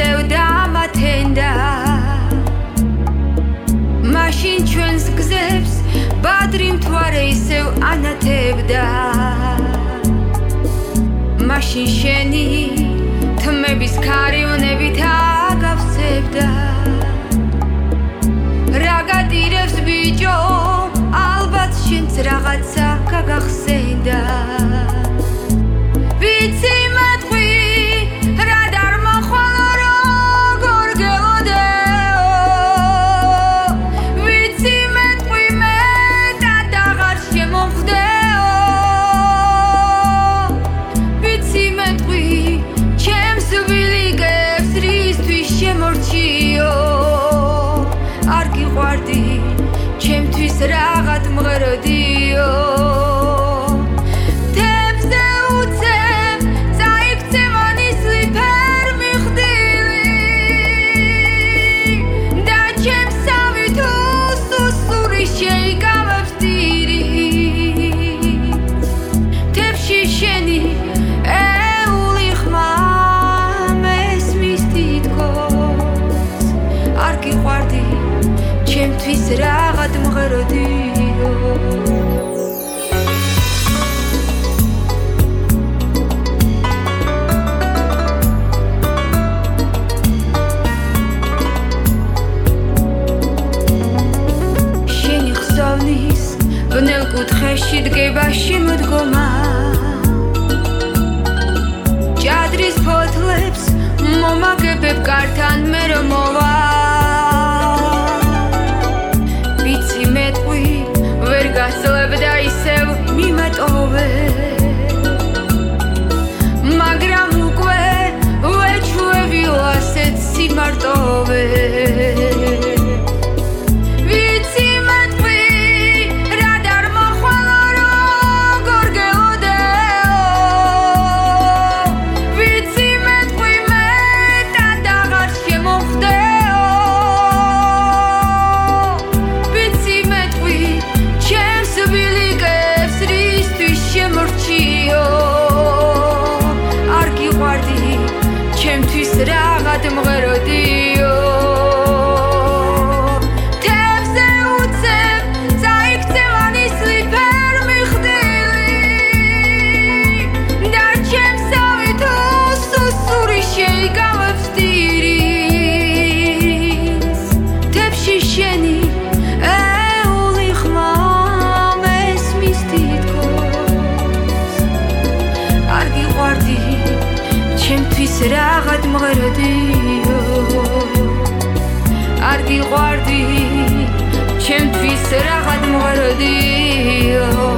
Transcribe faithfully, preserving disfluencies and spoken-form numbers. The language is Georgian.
იცევდა მათენდა მაშინ ჩვენს გზებს ბადრი მთვარე ისევ ანათებდა მაშინ შენი თმების ქარივნებით აგავსებდა რა გადირებს ბიჭო ალბათ შენც რაღაცა გაგახსენდა ვიცი მეთყვი რა დარმოხვალო როგორ გელოდეო ვიცი მეთყვი მეტად აღარ შემომხვდეო ვიცი მეთყვი ჩემს ვილიგებს რისთვის შემორჩიო არ გიყვარდი ჩემთვის რაღაც მღეროდიო ჩემთვის რაღაც მღეროდიო შენი ხსოვნის ბნელ კუთხეში დგება შემოდგომა ჭადრის ფოთლებს მომაგებებ კართან მე რომ მოვა გასლებდა ისევ მიმეტოვე მაგრამ უკვე ვეჩვევი ასეთ სიმარტოვე ვიცი მეთყვი რა დარმოხვალო როგორ გელოდეო ვიცი მეთყვი მეტად აღარ შემომხვდეო ვიცი მეთყვი ვილიგებს რისთვის შემორჩიო არ გიყვარდი ჩემთვის რაღაც მღეროდიო თევზე უცებ წაიქცევანი სლიფერ მიხდილი და ჩემსავე თუ სუსური შეიგავებს ტირის თევში შენი ჩემთვის რაღაც მღეროდიო არ გიყვარდი ჩემთვის რაღაც მღეროდიო